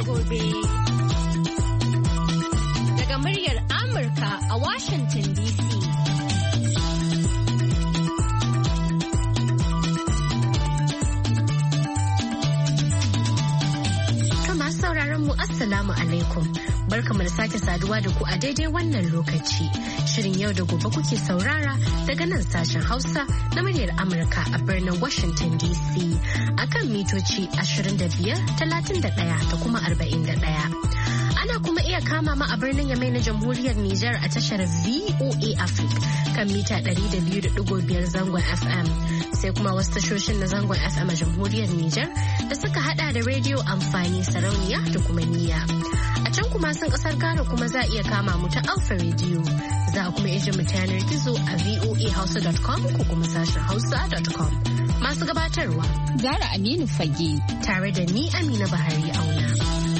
gobe. Daga muryar Amurka a Washington DC. Masu sauraron mu Assalamu alaikum. Barkamu da sake saduwa da ku a daidai wannan lokaci. Shirin yau da gobe kuke saurara daga nan sashen Hausa na muryar Amurka a birnin Washington DC. Akan mitoci 25, 31 da kuma 41. Ana kuma iya kama ma a birnin Yamai na Jamhuriyar Nijar a tashar VOA Africa kan mita 200.5 zangon FM. Sai kuma wasu tashoshin na zangon FM a Jamhuriyar Nijar da suka hada da rediyo amfani sarauniya da kuma niyya. A can kuma sun kasar Ghana kuma za a iya kama mu ta Alpha Radio. Za a kuma iya mu ta yanar gizo a voahausa.com ko kuma sashen hausa.com. Masu gabatarwa Zara Aminu Fage tare da ni Amina Bahari Auna.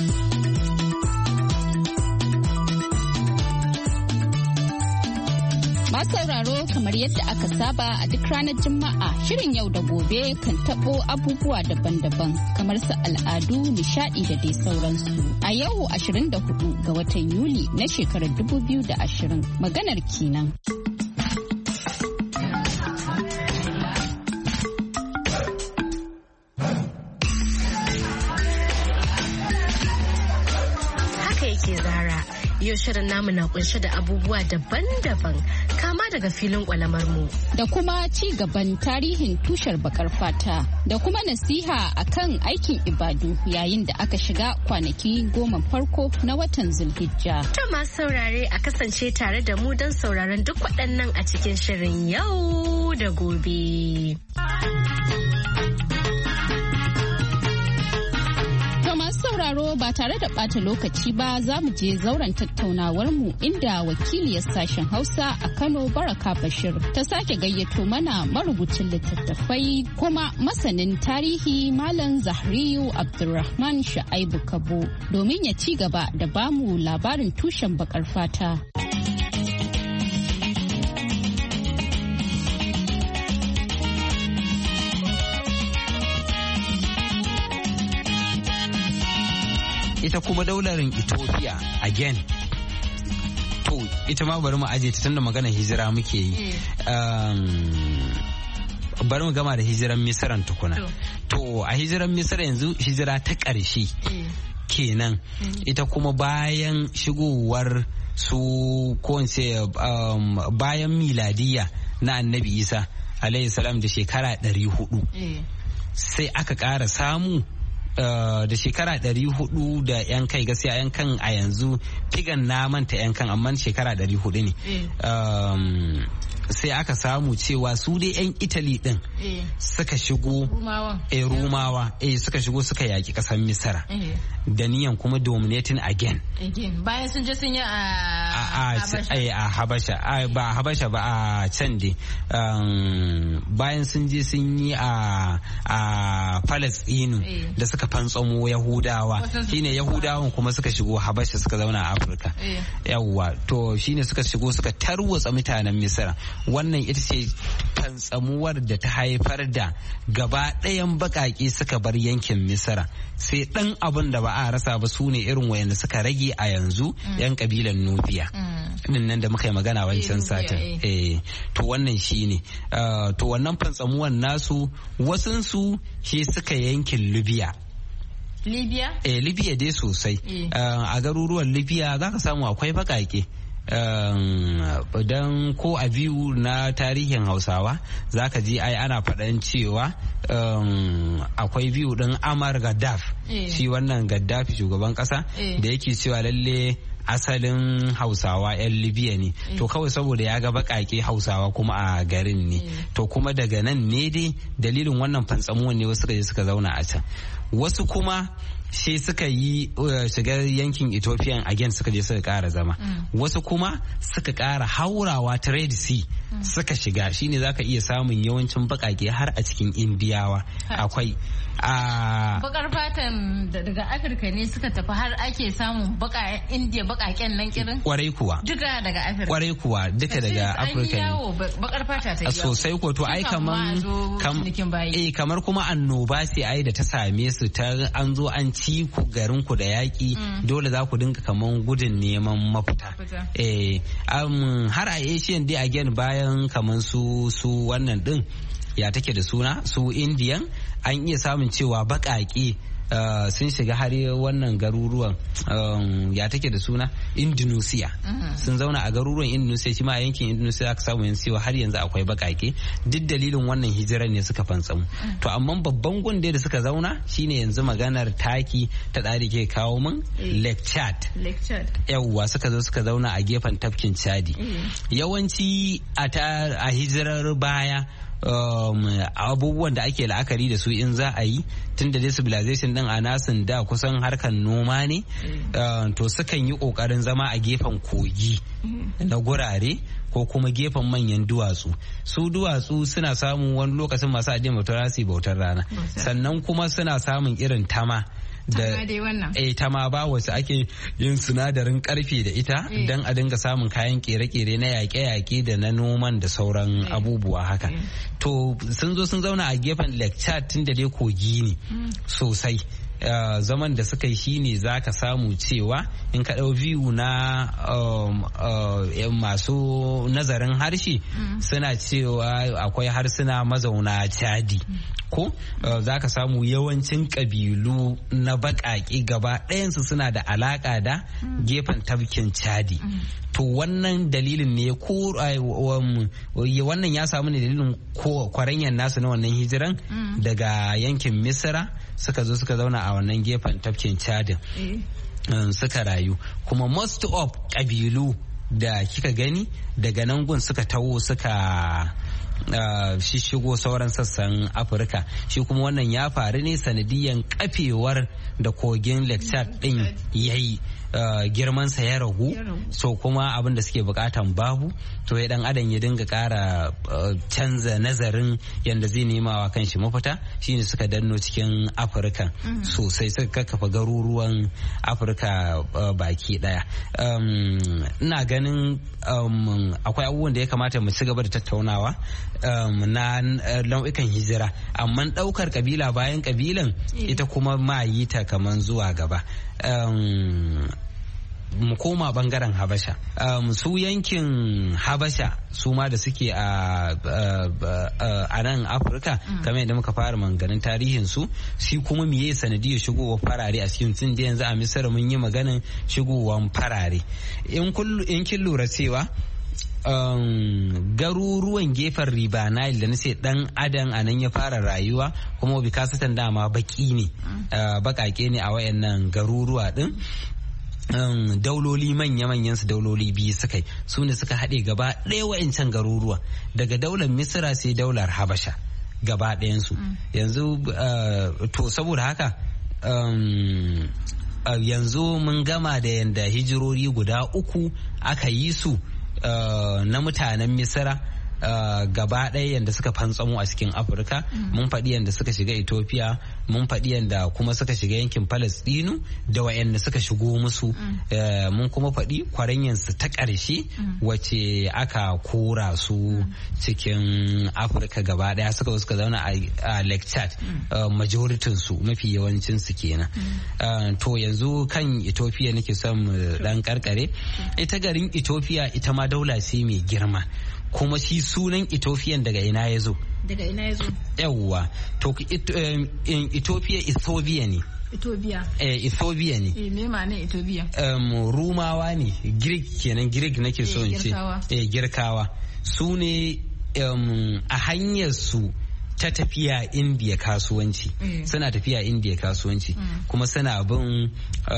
Masu sauraro kamar yadda aka saba a duk ranar Juma'a shirin yau da gobe kan tabo abubuwa daban-daban kamar su al'adu, nishadi da dai sauransu. A yau 24 ga watan Yuli na shekarar 2020 maganar kenan. Haka yake Zara. Yau shirin namu na kunshe da abubuwa daban-daban kama daga filin kwalamar mu. Da kuma ci gaban tarihin tushar bakar fata da kuma nasiha akan aikin ibadu yayin da aka shiga kwanaki 10 farko na watan Zulhijja. To masu saurare a kasance tare da mu don sauraron duk waɗannan a cikin shirin yau da gobe. sauraro ba tare da ɓata lokaci ba za mu je zauren tattaunawar mu inda wakiliyar sashen Hausa a Kano Baraka Bashir ta sake gayyato mana marubucin littattafai kuma masanin tarihi Malam Zahriyu Abdulrahman Sha'aibu Kabo domin ya ci gaba da bamu labarin tushen bakar fata. Ita kuma daular Ethiopia again. To ita ma bari mu aje ta tunda magana hijira muke yi. Bari mu gama da hijiran Misran tukuna. To a hijiran Misra yanzu hijira ta ƙarshe kenan. Ita kuma bayan shigowar su ko bayan miladiya na Annabi Isa alayhi salam da shekara 400 sai aka ƙara samu da shekara 400 da yan kai gaskiya yan kan a yanzu figan na manta yan kan amma shekara 400 ne sai aka samu cewa su dai yan Italy din suka shigo Rumawa suka shigo suka yaki kasar Misra da niyan kuma dominating again bayan sun je sun yi a Habasha ba Habasha ba a can dai bayan sun je sun yi a Palestine da suka fantsamo Yahudawa shine Yahudawan kuma suka shigo Habasha suka zauna a Afirka yawwa to shine suka shigo suka tarwatsa mutanen Misra wannan ita ce fantsamuwar da ta haifar da gaba ɗayan baƙaƙe suka bar yankin Misra sai ɗan abin da ba a rasa ba su ne irin wayanda suka rage a yanzu yan kabilan Nubiya nan da muka yi magana wancan satin to wannan shine to wannan fantsamuwan nasu wasunsu shi suka yankin Libya Libya dai sosai a garuruwan Libya zaka samu akwai baƙaƙe don ko a biyu na tarihin Hausawa zaka ji ai ana faɗan cewa akwai biyu ɗin Amar Gaddaf shi wannan Gaddafi shugaban ƙasa da yake cewa lalle asalin Hausawa 'yan Libya ne to kawai saboda ya ga baƙaƙe Hausawa kuma a garin ne to kuma daga nan ne dai dalilin wannan fantsamuwan ne wasu suka je suka zauna a can wasu kuma shi suka yi shiga yankin Ethiopian again suka je suka ƙara zama wasu kuma suka ƙara haurawa ta Red Sea suka shiga shine zaka iya samun yawancin baƙaƙe har a cikin Indiyawa akwai bakar fatan daga Afirka ne suka tafi har ake samun Indiya bakaken nan kirin kwarai kuwa duka daga Afirka kwarai kuwa duka daga Afirka ne bakar fata ta yawo sosai ko to ai kamar kuma annoba sai ai da ta same su ta an zo an ci ku garin ku da yaƙi dole za ku dinga kaman gudun neman mafita. Har a Asian dai again bayan kaman su wannan din ya take da suna su Indian an iya samun cewa baƙaƙe sun shiga har wannan garuruwan ya take da suna Indonesia sun zauna a garuruwan Indonesia shi ma a yankin Indonesia aka samu yanzu cewa har yanzu akwai bakake duk dalilin wannan hijirar ne suka fantsamu to amma babban gunde da suka zauna shine yanzu maganar taki ta da ke kawo min Lake Chad yawwa suka zo suka zauna a gefen tafkin Chadi yawanci a hijirar baya abubuwan da ake la'akari da su in za a yi tun da civilization din a nasin da kusan harkar noma ne to sukan yi kokarin zama a gefen kogi na gurare ko kuma gefen manyan duwatsu su duwatsu suna samun wani lokacin masu addinin bautar rana sannan kuma suna samun irin tama da tama ba wasu ake yin sinadarin karfe da ita don a dinga samun kayan kere-kere na yaƙe-yaƙe da na noman da sauran abubuwa haka to sun zo sun zauna a gefen Lake Chad tun da dai kogi ne sosai zaman da suka yi shine za ka samu cewa in ka ɗau view na masu nazarin harshe suna cewa akwai harsuna mazauna Chadi ko za ka samu yawancin ƙabilu na baƙaƙe gaba ɗayansu suna da alaƙa da gefen tafkin Chadi to wannan dalilin ne ko wannan ya samu ne dalilin kwaranyar nasu na wannan hijiran daga yankin Misra suka zo suka zauna a wannan gefen tafkin Chadin suka rayu kuma most of ƙabilu da kika gani daga nan gun suka taho suka shigo sauran sassan Afirka shi kuma wannan ya faru ne sanadiyan kafewar da kogin Lake Chad din yayi girmansa ya ragu so kuma abin da suke bukatan babu to ya dan adam ya dinga kara canza nazarin yanda zai nema wa kanshi mafita shine suka danno cikin Afirka sosai suka kakkafa garuruwan Afirka baki daya ina ganin akwai abubuwan da ya kamata mu ci gaba da tattaunawa na nau'ikan hijira amma daukar kabila bayan kabilan ita kuma ma yi ta kaman zuwa gaba mu koma bangaren Habasha su yankin Habasha su ma da suke a nan Afirka kamar yadda muka fara manganin tarihin su shi kuma miye sanadiyar shigowar farare a cikin tun da yanzu a Misir mun yi maganin shigowar farare in kin lura cewa garuruwan gefen riba Nile da nace dan adam a nan ya fara rayuwa kuma bikasatan dama baki ne bakake ne a wayannan garuruwa din dauloli manya-manyan su dauloli biyu suka yi su ne suka haɗe gaba ɗaya wa'incan garuruwa daga daular Misra sai daular Habasha gaba ɗayansu yanzu to saboda haka yanzu mun gama da yanda hijirori guda uku aka yi su na mutanen Misra gaba ɗaya yadda suka fantsamo a cikin Afirka mun faɗi yadda suka shiga Ethiopia mun faɗi yadda kuma suka shiga yankin Palestinu da wayanda suka shigo musu mun kuma faɗi kwaranyansu ta ƙarshe wacce aka kora su cikin Afirka gaba ɗaya suka zauna a Lake Chad majoritin su mafi yawancin su kenan to yanzu kan Ethiopia nake son dan karkare ita garin Ethiopia ita ma daula ce mai girma kuma shi sunan Ethiopian daga ina ya zo? Daga ina ya zo? Yawwa, to Ethiopia Ethiopia ne. Ethiopia. Ethiopia ne. Me ma'ana Ethiopia? Rumawa ne, Greek kenan Greek nake so in ce. Girkawa. Su ne a hanyar su ta tafiya India kasuwanci suna tafiya India kasuwanci kuma suna bin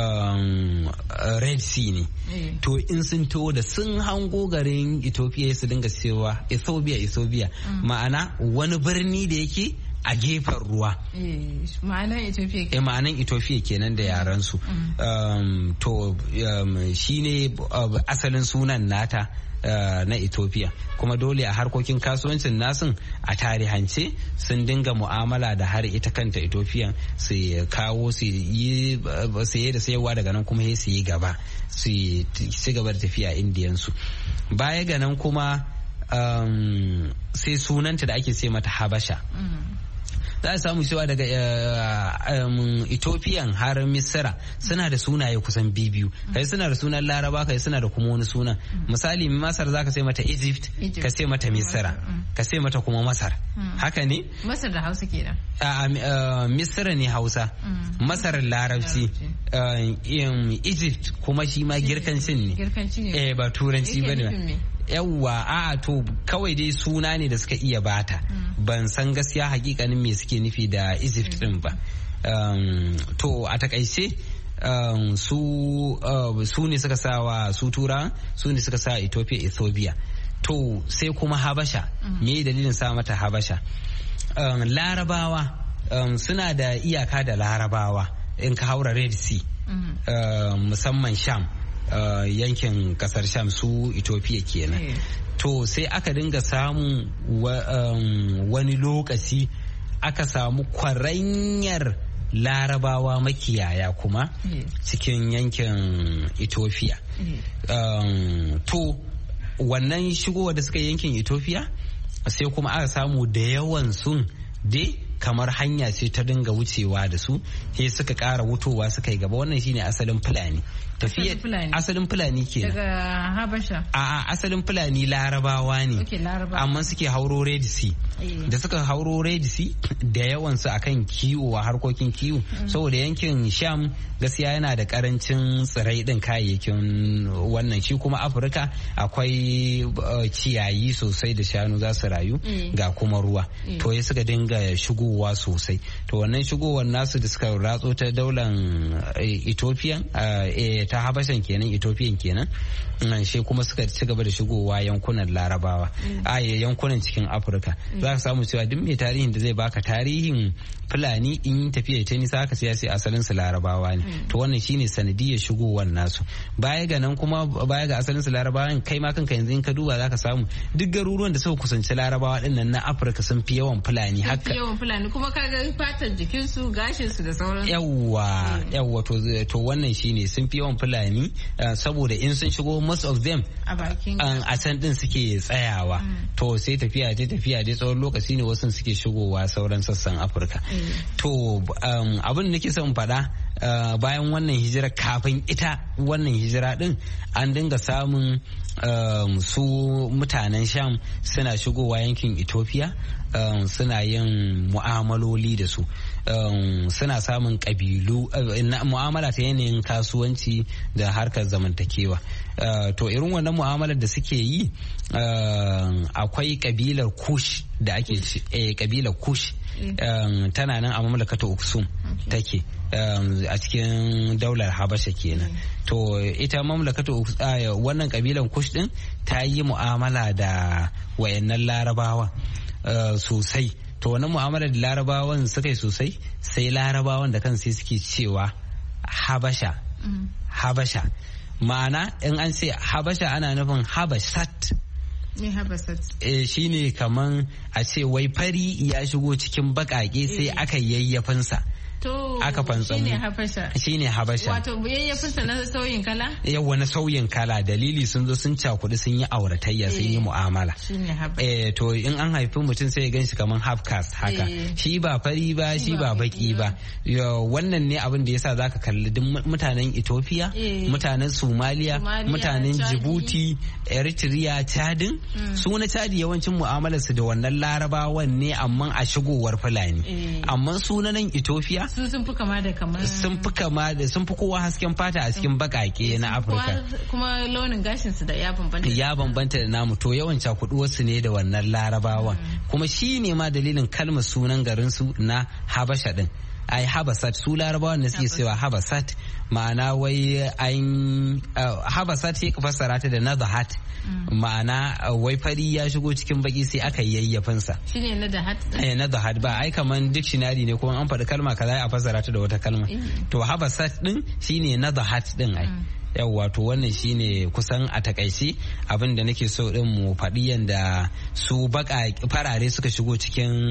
Red Sea ne to in sun to da sun hango garin Ethiopia su dinga cewa Ethiopia ma'ana wani birni da yake a gefen ruwa ma'anan Ethiopia kenan da yaran su to shine asalin sunan nata na Ethiopia kuma dole a harkokin kasuwancin nasun a tarihance sun dinga mu'amala da har ita kanta Ethiopia su kawo su yi saye da sayarwa daga nan kuma su yi gaba su ci gaba da tafiya indiyansu baya ga nan kuma sai sunanta da ake ce mata Habasha za a samu cewa daga Ethiopian har Misra suna da sunaye kusan biyu kai suna da sunan Laraba kai suna da kuma wani sunan misali Masar zaka sai mata Egypt ka sai mata Misra ka sai mata kuma Masar haka ne Masar da Hausa kenan Misra ne Hausa Masar Larabci Egypt kuma shi ma girkancin ne ba turanci bane yawwa a to kawai dai suna ne da suka iya bata ban san gaskiya hakikanin me suke nufi da Egypt din ba to a takaice su ne suka sa wa su tura su ne suka sa Ethiopia to sai kuma Habasha me dalilin sa mata Habasha Larabawa suna da iyaka da Larabawa in ka haura Red Sea musamman Sham yankin kasar Sham su Ethiopia kenan to sai aka dinga samun wani lokaci aka samu kwaranyar Larabawa makiyaya kuma cikin yankin Ethiopia to wannan shigowa da suka yankin Ethiopia sai kuma aka samu da yawan sun dai kamar hanya ce ta dinga wucewa da su sai suka ƙara wutowa suka yi gaba wannan shine asalin Fulani tafiya asalin Fulani kenan daga Habasha asalin Fulani Larabawa ne amma suke hauro Red Sea da suka hauro Red Sea da yawan su akan kiwo a harkokin kiwo saboda yankin Sham gaskiya yana da karancin tsirai din kayayyakin wannan shi kuma Afirka akwai ciyayi sosai da shanu za su rayu ga kuma ruwa to ya suka dinga shigowa sosai to wannan shigowar nasu da suka ratso ta daular Ethiopian ta Habashan kenan Ethiopian kenan shi kuma suka ci gaba da shigowa yankunan Larabawa yankunan cikin Afirka za ka samu cewa duk mai tarihin da zai baka tarihin Fulani in tafiya ta nisa aka sai asalin su Larabawa ne to wannan shine sanadiyar shigowar nasu baya ga nan kuma baya ga asalin su Larabawa kai ma kanka yanzu in ka duba zaka samu duk garuruwan da suka kusanci Larabawa din nan na Afirka sun fi yawan Fulani haka yawan Fulani kuma kaga fatar jikin su gashin su da sauran yawwa to wannan shine sun fi yawan Fulani saboda in sun shigo most of them a can din suke tsayawa to sai tafiya dai tsawon lokaci ne wasu suke shigowa sauran sassan Afirka to abin da nake son faɗa bayan wannan hijira kafin ita wannan hijira din an dinga samun su mutanen Sham suna shigowa yankin Ethiopia suna yin mu'amaloli da su suna samun kabilu mu'amala ta yanayin kasuwanci da harkar zamantakewa to irin wannan mu'amalar da suke yi akwai kabilar Kush da ake kabilar Kush tana nan a mamlakatu Aksum take a cikin daular Habasha kenan to ita mamlakatu wannan kabilan Kush din ta yi mu'amala da wayannan Larabawa sosai to wannan mu'amala da Larabawan suka yi sosai sai Larabawan da kansu suke cewa Habasha ma'ana in an ce Habasha ana nufin Habashat shi ne kaman a ce wai fari ya shigo cikin bakake sai aka yayyafinsa aka fantsamu shine Habasha wato yayyafinsa na sauyin kala yawa na sauyin kala dalili sun zo sun cakudu sun yi auratayya sun yi mu'amala to in an haifi mutum sai ya ganshi kaman half caste haka shi ba fari ba shi ba baki ba wannan ne abin da yasa zaka kalli duk mutanen Ethiopia mutanen Somalia mutanen Djibouti Eritrea Chadin su na Chad yawancin mu'amalar su da wannan Larabawan ne amma a shigowar Fulani amma sunanan Ethiopia sun fi kama da sun fi kowa hasken fata a cikin bakake na Afirka kuma launin gashin su da ya bambanta da namu to yawan cakuduwar su ne da wannan Larabawan kuma shi ne ma dalilin kalmar sunan garin su na Habasha din ai Habasat su Larabawan da suke cewa Habasat ma'ana wai Habasat sai ka fassara ta da Nadahat ma'ana wai fari ya shigo cikin baki sai aka yayyafinsa shine Nadahat ba ai kaman dictionary ne kuma an faɗi kalma kaza a fassara ta da wata kalma to Habasat din shine Nadahat din ai yawwa to wannan shine kusan a takaice abin da nake so din mu faɗi yanda su farare suka shigo cikin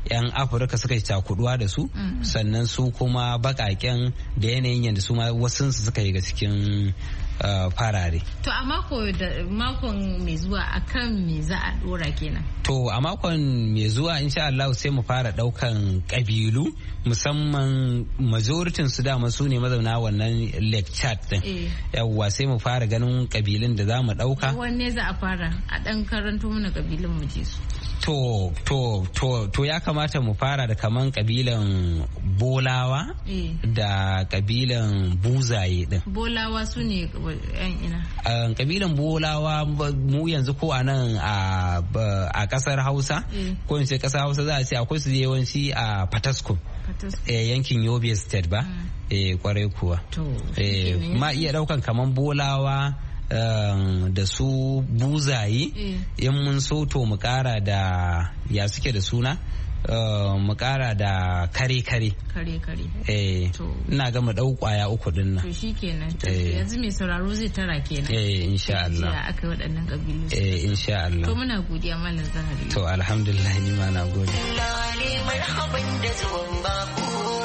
'yan Afirka suka yi cakuduwa da su sannan su kuma baƙaƙen da yanayin yadda su ma wasu suka yi ga cikin farare. To a makon mai zuwa akan me za a dora kenan? To a makon mai zuwa insha Allah sai mu fara daukan kabilu musamman majoritin su dama su ne mazauna wannan Lake Chad din. Yawwa sai mu fara ganin kabilun da za mu dauka. Wanne za a fara a dan karanto mana kabilun mu je su. To ya kamata mu fara da kaman kabilan Bolawa da kabilan Buzaye din. Bolawa su ne yan ina? Kabilan Bolawa mu yanzu ko a nan a kasar Hausa ko in ce kasar Hausa za a ce akwai su yawanci a Fataskum yankin Yobe State ba? Kwarai kuwa. Ma iya daukan kaman Bolawa da su Buzaye in mun so to mu kara da ya suke da suna mu kara da kare-kare ina ga mu dau kwaya uku din nan to shikenan yanzu mai sauraro zai tara kenan insha Allah ya aka waɗannan kabilu insha Allah to muna godiya Malam Zahari to alhamdulillah ni ma na gode marhaban da zuwan baku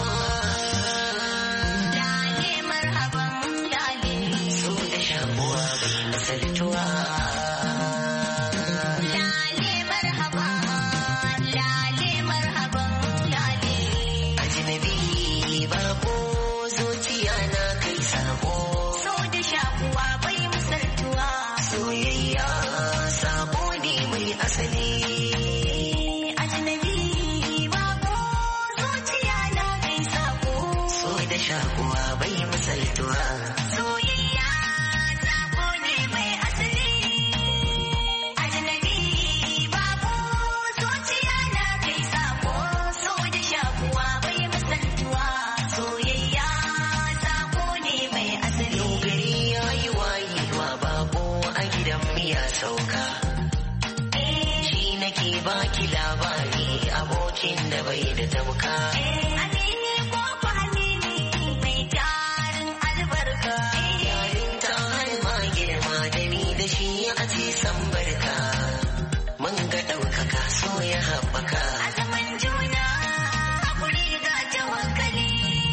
baki labari abokin da bai da tamka. Amini ko ku amini mai tarin albarka. Yayin ta har ma girma da ni da shi a ce san barka. Mun ga ɗaukaka so ya haɓaka. A zaman juna hakuri ga tawakkali.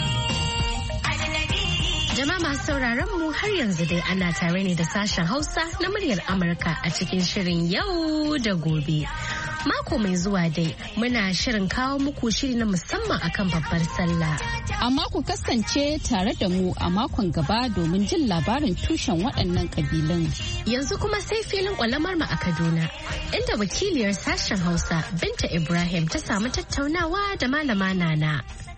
Jama'a masu sauraron mu har yanzu dai ana tare ne da sashen Hausa na muryar Amurka a cikin shirin yau da gobe. Mako mai zuwa dai muna shirin kawo muku shiri na musamman akan babbar sallah. Amma ku kasance tare da mu a makon gaba domin jin labarin tushen waɗannan ƙabilun. Yanzu kuma sai filin ƙwalamar mu a Kaduna, inda wakiliyar sashen Hausa Binta Ibrahim ta samu tattaunawa da Malama Nana.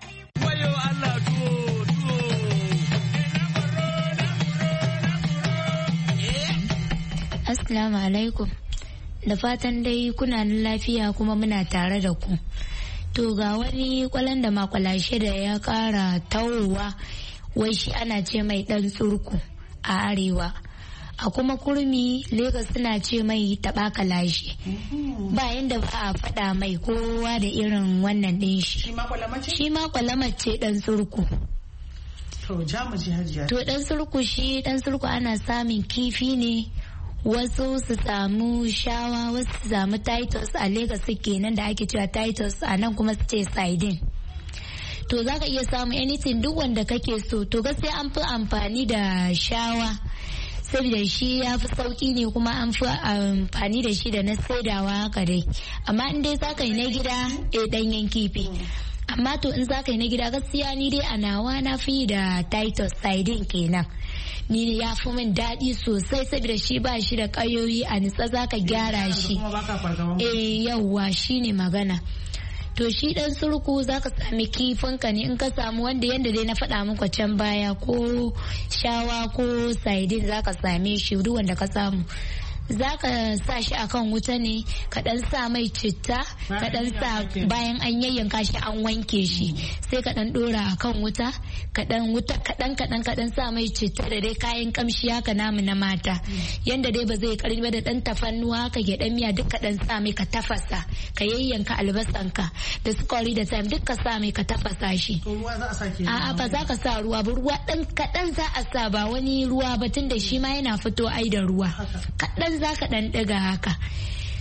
Assalamu alaikum. Da fatan dai kuna nan lafiya kuma muna tare da ku. To ga wani kwalan da makwalashe da ya kara tawowa, wai shi ana ce mai dan tsurku a arewa. A kuma kurmi Legas suna ce mai taɓa kalashe. Ba yanda ba a faɗa mai kowa da irin wannan ɗin shi. Shi ma kwalamar ce dan tsurku. To dan tsurku ana samun kifi ne. Wasu su samu shawa, wasu su samu titus a Legas kenan da ake cewa titus, a nan kuma su ce sardine. To za ka iya samu anything duk wanda kake so. To gaskiya an fi amfani da shawa saboda shi ya fi sauki ne, kuma an fi amfani da shi da na saidawa haka dai. Amma in dai za ka yi na gida ɗanyen kifi. Amma to in za ka yi na gida gaskiya ni dai a nawa na fi da titus sardine kenan. Ni ne ya fi min daɗi sosai saboda shi ba shi da ƙayoyi, a nitsa za ka gyara shi. Yauwa shi ne magana. To shi ɗan surku za ka sami kifinka ne, in ka samu wanda yadda dai na faɗa muku can baya, ko shawa ko sardine za ka same shi duk wanda ka samu. Za ka sa shi a kan wuta ne, ka ɗan sa mai citta, ka ɗan sa bayan an yayyanka shi an wanke shi, sai ka ɗan ɗora a kan wuta, kaɗan sa mai citta da dai kayan kamshi haka namu na mata, yanda dai ba zai karbi ba, da ɗan tafannuwa ka gyaɗan miya duk ka ɗan sa mai ka tafasa, ka yayyanka albasanka da sukari da thyme duk ka sa mai ka tafasa shi. A'a ba za ka sa ruwa ba, ruwa ɗan kaɗan za a sa, ba wani ruwa ba, tun da shi ma yana fito ai da ruwa kaɗan za ka ɗan ɗiga haka.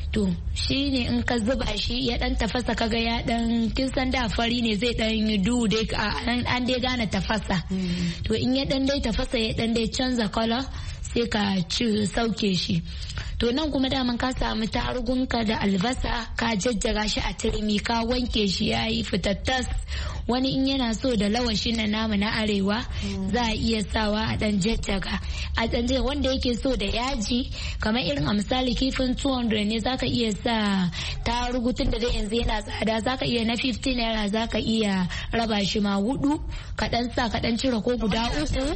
to shi ne in ka zuba shi ya dan tafasa kaga ya dan kin san da fari ne zai dan yi duhu dai an dai gane tafasa to in ya dan dai tafasa ya dan dai canza color sai ka sauke shi. To nan kuma daman ka samu tarugunka da albasa ka jajjaga shi a turmi ka wanke shi ya yi fitattas. Wani in yana so da lawashin na namu na arewa za a iya sawa a dan jajjaga a dan wanda yake so da yaji kamar irin a misali kifin 200 ne zaka iya sa tarugu tun da dai yanzu yana tsada zaka iya na 15 naira zaka iya raba shi ma 4 ka dan sa ka dan cire ko guda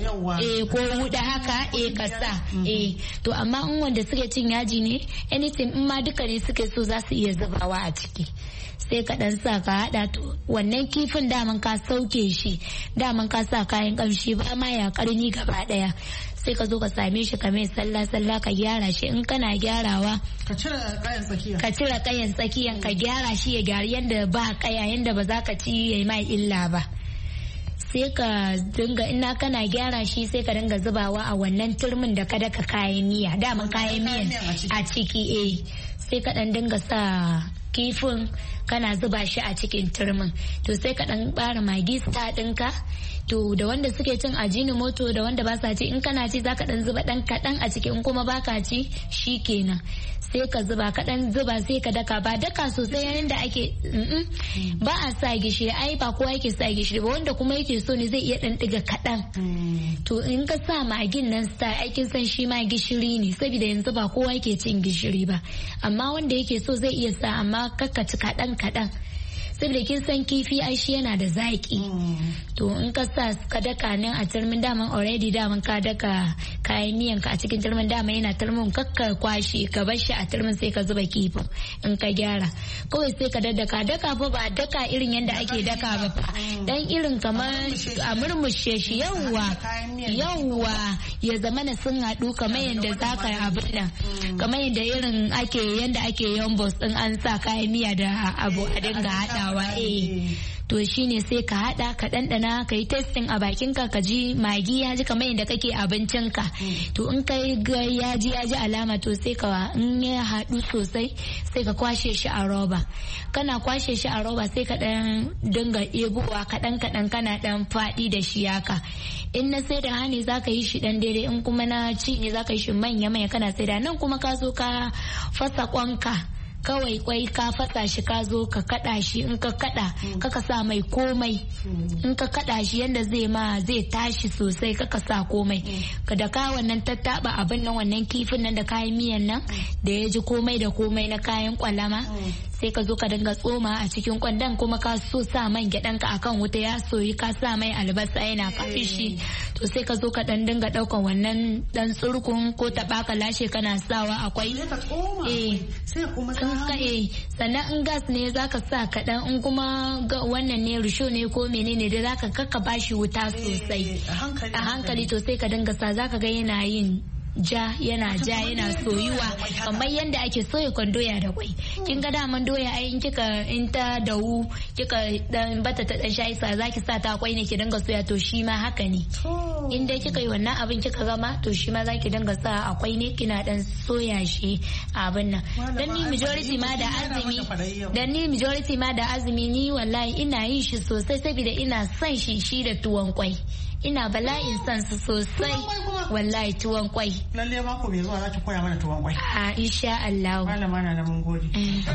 3 ko 4 haka ka sa to amma in wanda suke cin yaji ne anything in ma duka ne suke so za su iya zubawa a ciki sai ka dan sa ka hada to wannan kifin daman ka sauke shi daman ka sa kayan kamshi ba ma ya karni gaba daya sai ka zo ka same shi ka mai sallah ka gyara shi in kana gyarawa ka cire kayan tsakiyan ka gyara shi ya gyara yanda ba kaya yanda ba za ka ci ya mai illa ba sai ka dinga ina kana gyara shi sai ka dinga zubawa a wannan turmin da ka daka kayan miya daman kayan miyan a ciki sai ka dan dinga sa kifin kana zuba shi a cikin turmin to sai ka dan bara magi star ɗinka to da wanda suke cin ajinomoto da wanda ba sa ci in kana ci zaka dan zuba dan kadan a ciki in kuma baka ci shikenan sai ka zuba kadan zuba sai ka daka ba daka sosai yayin da ake ba a sa gishiri ai ba kowa yake sa gishiri ba wanda kuma yake so ne zai iya dan diga kadan to in ka sa magin nan star aikin san shi ma gishiri ne saboda yanzu ba kowa yake cin gishiri ba amma wanda yake so zai iya sa amma kakkaci kadan saboda kin san kifi ai shi yana da zaki to in ka sa ka daka nan a turmin daman already daman ka daka kayan miyan ka a cikin turmin daman yana turmin kakka kwashi ka bar shi a turmin sai ka zuba kifin in ka gyara kawai sai ka daka fa ba daka irin yanda ake daka ba fa dan irin kamar a murmushe shi yawwa ya zama na sun haɗu kamar yanda zaka abin nan kamar yanda irin yanda ake yambos din an sa kayan miya da abu a dinga haɗawa to shine sai ka hada ka dandana ka yi testing a bakin ka ji magi ya ji kamar yadda kake abincin ka to in kai ga ya ji alama to sai ka in ya hadu sosai sai ka kwashe shi a roba kana kwashe shi a roba sai ka dan dinga ebowa kadan kana dan fadi da shi haka in na sai da hani zaka yi shi dan daidai in kuma na ci ne zaka yi shi manya kana sai da nan kuma ka zo ka fasa kwanka kawai kwai ka fasa shi ka zo ka kada shi in ka kada kaka sa mai komai in ka kada shi yanda zai tashi sosai kaka sa komai ka da ka wannan tattaba abin nan wannan kifin nan da kayan miyan nan da ya ji komai da komai na kayan kwalama sai ka zo ka dinga tsoma a cikin kwandon kuma ka so sa man gyaɗan ka akan wuta ya soyi ka sa mai albasa yana kafishi to sai ka zo ka dan dinga daukan wannan dan tsurkun ko tabaka lashe kana sawa akwai sai kuma sannan in gas ne zaka sa kaɗan in kuma wannan ne risho ne ko menene da zaka kakka bashi wuta sosai a hankali to sai ka dinga sa zaka ga yana yin yana soyuwa kamar yadda ake soya doya da kwai kin ga daman doya ai in ta dahu kika dan bata ta dan shayi sa zaki sa ta kwai ne ki dinga soya to shi ma haka ne in dai kika yi wannan abin kika gama to shi ma zaki dinga sa akwai ne kina dan soya shi abin nan dan ni majority ma da azumi ni wallahi ina yin shi sosai saboda ina son shi da tuwon kwai ina bala'in son su sosai wallahi tuwon kwai lalle mako mai zuwa za ki koya mana tuwon kwai insha Allah malama na mun gode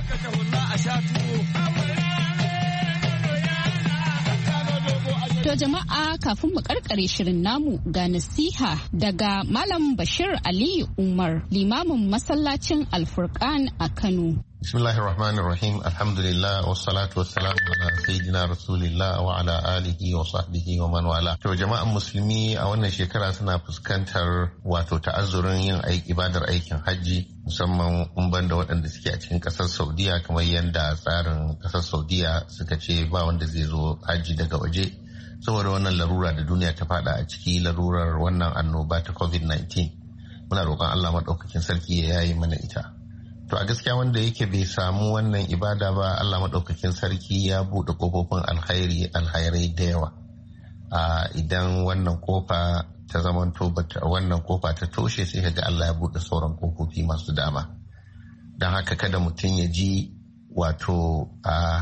To jama'a kafin mu karkare shirin namu ga nasiha daga Malam Bashir Aliyu Umar limamin masallacin Alfurqan a Kano. Bismillahirrahmanirrahim. Alhamdulillah wassalatu wassalamu ala sayyidina Rasulillah wa ala alihi wa sahbihi wa man wala. To jama'an musulmi a wannan shekara suna fuskantar wato ta'azzurin yin ibadar aikin hajji musamman ban da waɗanda suke a cikin ƙasar Saudiya kamar yadda tsarin ƙasar Saudiya suka ce ba wanda zai zo hajji daga waje saboda wannan larura da duniya ta fada a ciki larurar wannan annoba ta COVID-19. Muna roƙon Allah maɗaukakin sarki ya yayi mana ita. To a gaskiya wanda yake bai samu wannan ibada ba Allah maɗaukakin sarki ya buɗe ƙofofin alkhairai da yawa. Idan wannan kofa ta zamanto wannan kofa ta toshe sai kaga Allah ya buɗe sauran kofofi masu dama. don haka kada mutum ya ji wato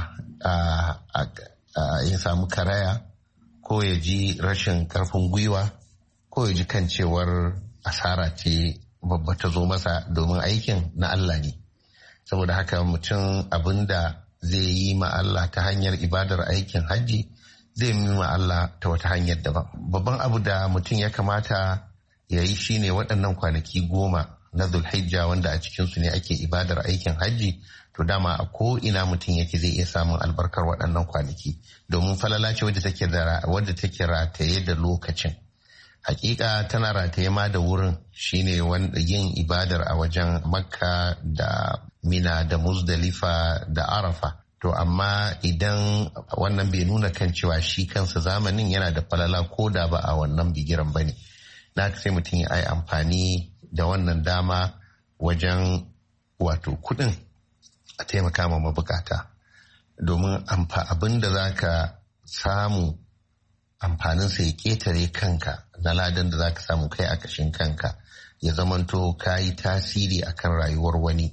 ya samu karaya ko ya ji rashin karfin gwiwa ko ya ji kan cewar asara ce babba ta zo masa, domin aikin na Allah ne. Saboda haka mutum abinda zai yi ma Allah ta hanyar ibadar aikin hajji zai yi ma Allah ta wata hanyar daban. Babban abu da mutum ya kamata ya yi shine waɗannan kwanaki 10 na Zulhijja wanda a cikinsu ne ake ibadar aikin hajji. To dama a ko ina mutum yake zai iya samun albarkar waɗannan kwanaki, domin falala ce wadda take rataye da lokacin. Hakika tana rataye ma da wurin, shine wanda yin ibadar a wajen Makka da Mina da Muzdalifa da Arafa. To amma idan wannan bai nuna kan cewa shi kansa zamanin yana da falala ko da ba a wannan bigiran bane, na sai mutum ya yi amfani da wannan dama wajen wato kuɗin a taimaka ma mabukata, domin abin da za ka samu amfaninsa ya ƙetare kanka na ladan da za ka samu kai a kashin kanka, ya zamanto ka yi tasiri akan rayuwar wani,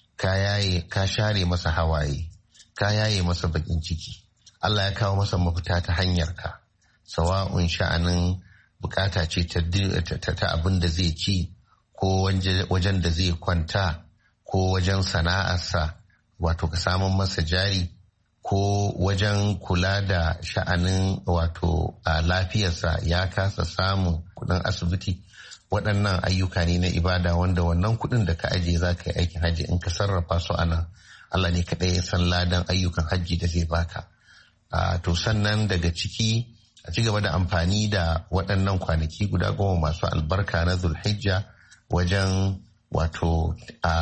ka share masa hawaye, ka yaye masa bakin ciki, Allah ya kawo masa mafita ta hanyar ka, sawa'un sha'anin bukata ce ta abin da zai ci ko wajen da zai kwanta ko wajen sana'arsa, wato ka samun masa jari, ko wajen kula da sha'anin wato a lafiyarsa ya kasa samun kudin asibiti. Waɗannan ayyuka ne na ibada wanda wannan kudin da ka ajiye za ka yi aikin hajji in ka sarrafa su a nan, Allah ne kaɗai ya san ladan ayyukan hajji da zai baka. To sannan daga ciki a ci gaba da amfani da waɗannan kwanaki guda 10 masu albarka na Zulhijja wajen wato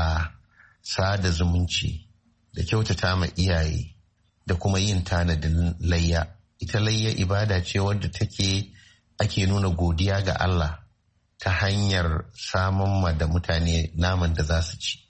sada zumunci da kyautata ma iyaye da kuma yin tanadin layya. Ita layya ibada ce wadda ake nuna godiya ga Allah ta hanyar samun ma da mutane naman da za su ci,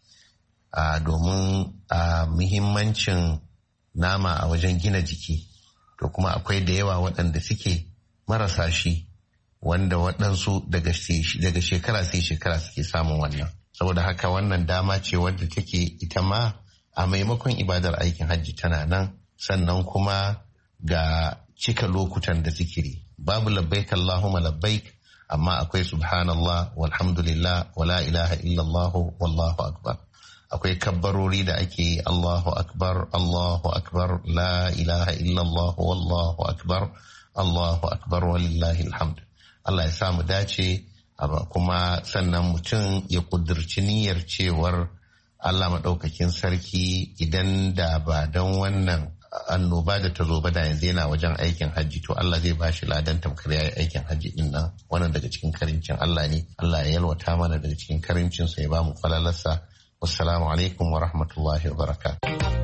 domin muhimmancin nama a wajen gina jiki. To kuma akwai da yawa waɗanda suke marasa shi, wanda waɗansu daga shekara sai shekara suke samun wannan. Saboda haka wannan dama ce wadda take ita ma a maimakon ibadar aikin hajji tana nan, sannan kuma ga cika lokutan da zikiri. Babu labbaik Allahumma labbaik, amma akwai subhanallah walhamdulillah wala ilaha illallah wallahu akbar. Akwai kabbarori da ake yi, Allahu akbar, Allahu akbar, la ilaha illallah wallahu akbar, Allahu akbar walillahi alhamd. Allah ya samu dace, kuma sannan mutum ya kudurci niyyar cewar Allah maɗaukakin sarki idan da ba don wannan annoba da ta zo ba da yanzu yana wajen aikin hajji, to Allah zai bashi ladan tamkar yayi aikin hajji din nan. Wannan daga cikin karincin Allah ne. Allah ya yalwata mana daga cikin karincin sa, ya ba mu falalarsa. Wassalamu alaikum wa rahmatullahi wa barakatuh.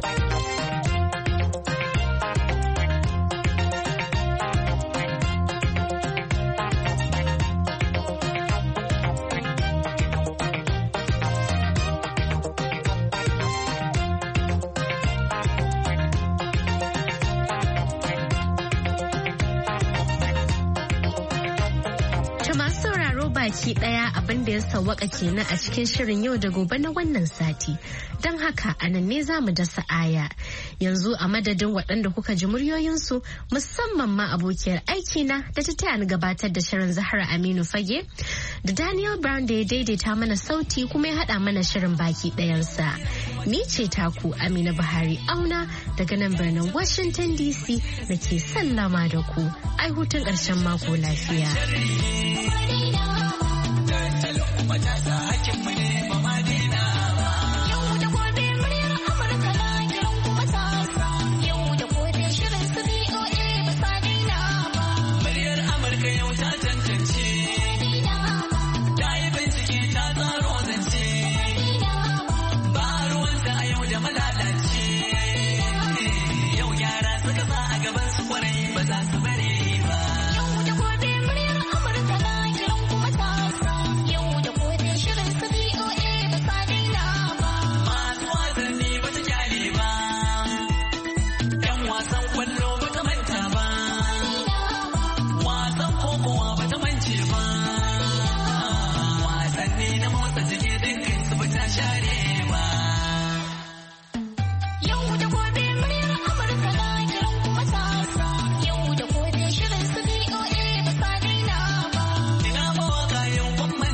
baki daya abin da ya sawwaka kenan a cikin shirin yau da gobe na wannan sati. Don haka a nan ne za mu dasa aya. Yanzu a madadin waɗanda kuka ji muryoyinsu, musamman ma abokiyar aikina da ta taya ni gabatar da shirin Zahra Aminu Fage, da Daniel Brown da ya daidaita mana sauti kuma ya haɗa mana shirin baki ɗayansa. Ni ce taku Amina Buhari Auna daga nan birnin Washington DC da ke sallama da ku. Ai hutun ƙarshen mako lafiya.